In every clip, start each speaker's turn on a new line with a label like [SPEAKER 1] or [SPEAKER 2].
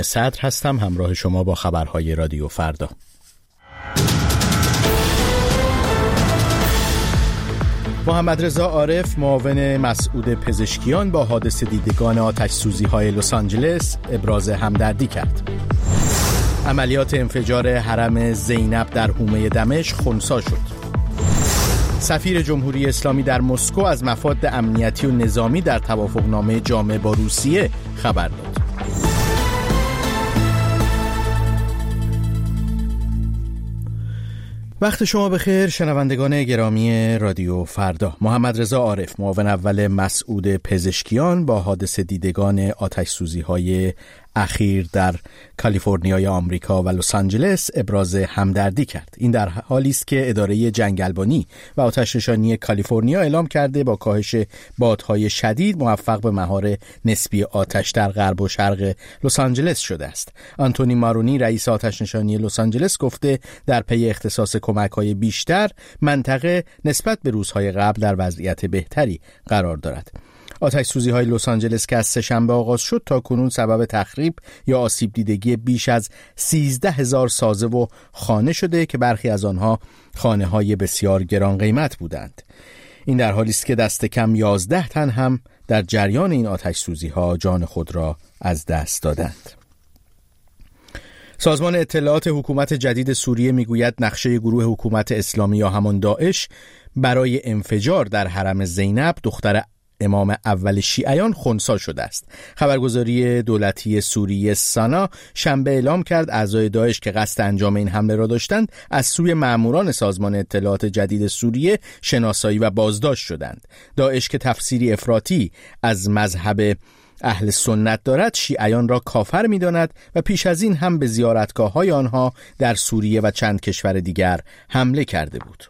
[SPEAKER 1] صدر هستم، همراه شما با خبرهای رادیو فردا. محمد رضا عارف معاون مسعود پزشکیان با حادثه دیدگان آتش سوزی‌های لس آنجلس ابراز همدردی کرد. عملیات انفجار حرم زینب در حومه دمشق خنثی شد. سفیر جمهوری اسلامی در مسکو از مفاد امنیتی و نظامی در توافقنامه جامع با روسیه خبر داد. وقت شما بخیر شنوندگان گرامی رادیو فردا. محمد رضا عارف معاون اول مسعود پزشکیان با حادثه دیدگان آتش سوزی‌های اخیر در کالیفرنیای آمریکا و لس آنجلس ابراز همدردی کرد. این در حالی است که اداره جنگلبانی و آتش‌نشانی کالیفرنیا اعلام کرده با کاهش بادهای شدید موفق به مهار نسبی آتش در غرب و شرق لس آنجلس شده است. آنتونی مارونی رئیس آتش‌نشانی لس آنجلس گفته در پی اختصاص کمک‌های بیشتر منطقه نسبت به روزهای قبل در وضعیت بهتری قرار دارد. آتش سوزی‌های لس آنجلس که از سه‌شنبه آغاز شد تا کنون سبب تخریب یا آسیب دیدگی بیش از 13,000 سازه و خانه شده که برخی از آنها خانه‌های بسیار گران قیمت بودند. این در حالی است که دست کم 11 تن هم در جریان این آتش سوزی‌ها جان خود را از دست دادند. سازمان اطلاعات حکومت جدید سوریه میگوید نقشه گروه حکومت اسلامی یا همان داعش برای انفجار در حرم زینب دختر امام اول شیعیان خنثی شده است. خبرگزاری دولتی سوریه سانا شنبه اعلام کرد اعضای داعش که قصد انجام این حمله را داشتند از سوی ماموران سازمان اطلاعات جدید سوریه شناسایی و بازداشت شدند. داعش که تفسیری افراطی از مذهب اهل سنت دارد شیعیان را کافر می‌داند و پیش از این هم به زیارتگاه‌های آنها در سوریه و چند کشور دیگر حمله کرده بود.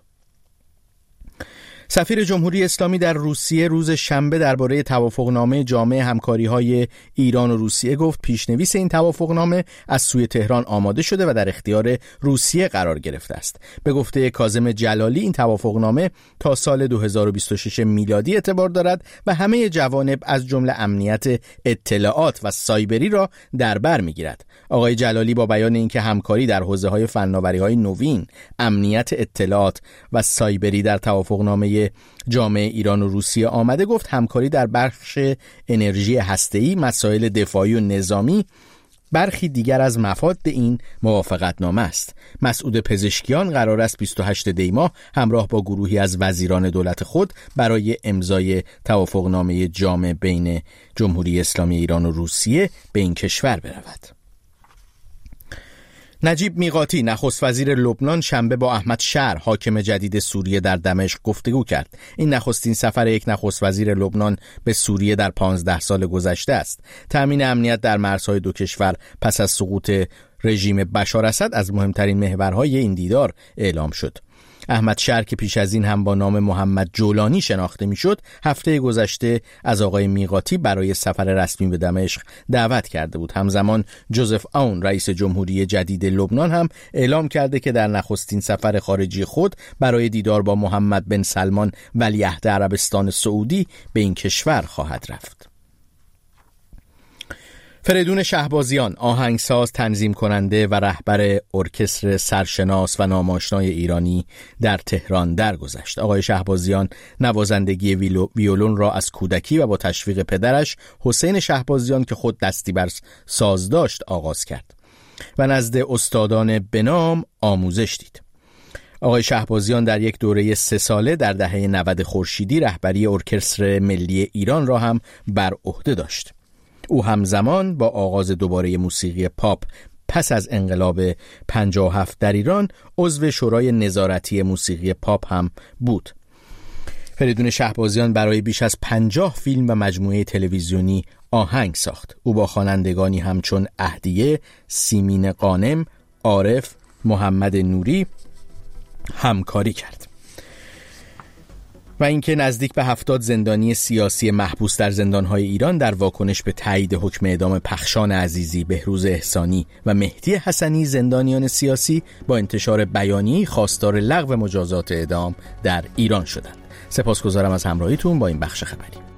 [SPEAKER 1] سفیر جمهوری اسلامی در روسیه روز شنبه درباره توافقنامه جامع همکاری‌های ایران و روسیه گفت پیشنویس این توافقنامه از سوی تهران آماده شده و در اختیار روسیه قرار گرفته است. به گفته کاظم جلالی این توافقنامه تا سال 2026 میلادی اعتبار دارد و همه جوانب از جمله امنیت اطلاعات و سایبری را در بر می‌گیرد. آقای جلالی با بیان اینکه همکاری در حوزه‌های فناوری‌های نوین، امنیت اطلاعات و سایبری در توافقنامه جامع ایران و روسیه آمده گفت همکاری در بخش انرژی هسته‌ای، مسائل دفاعی و نظامی برخی دیگر از مفاد این موافقتنامه است. مسعود پزشکیان قرار است 28 دی ماه همراه با گروهی از وزیران دولت خود برای امضای توافقنامه جامع بین جمهوری اسلامی ایران و روسیه به این کشور برود. نجیب میقاتی نخست وزیر لبنان شنبه با احمد شهر حاکم جدید سوریه در دمشق گفتگو کرد. این نخستین سفر یک نخست وزیر لبنان به سوریه در 15 سال گذشته است. تأمین امنیت در مرزهای دو کشور پس از سقوط رژیم بشار اسد از مهمترین محورهای این دیدار اعلام شد. احمد شهر که پیش از این هم با نام محمد جولانی شناخته میشد، هفته گذشته از آقای میقاتی برای سفر رسمی به دمشق دعوت کرده بود. همزمان جوزف آون رئیس جمهوری جدید لبنان هم اعلام کرده که در نخستین سفر خارجی خود برای دیدار با محمد بن سلمان ولیعهد عربستان سعودی به این کشور خواهد رفت. فریدون شهبازیان آهنگساز، تنظیم کننده و رهبر ارکستر سرشناس و ناماشنای ایرانی در تهران درگذشت. آقای شهبازیان نوازندگی ویولون را از کودکی و با تشویق پدرش حسین شهبازیان که خود دستی بر ساز داشت آغاز کرد و نزد استادان به نام آموزش دید. آقای شهبازیان در یک دوره 3 ساله در دهه 90 خورشیدی رهبری ارکستر ملی ایران را هم بر عهده داشت. او همزمان با آغاز دوباره موسیقی پاپ پس از انقلاب 57 در ایران عضو شورای نظارتی موسیقی پاپ هم بود. فریدون شهبازیان برای بیش از 50 فیلم و مجموعه تلویزیونی آهنگ ساخت. او با خوانندگانی همچون اهدیه، سیمین غانم، عارف، محمد نوری همکاری کرد. و اینکه نزدیک به 70 زندانی سیاسی محبوس در زندانهای ایران در واکنش به تایید حکم اعدام پخشان عزیزی، بهروز احسانی و مهدی حسنی زندانیان سیاسی با انتشار بیانیه‌ای خواستار لغو مجازات اعدام در ایران شدند. سپاسگزارم از همراهیتون با این بخش خبری.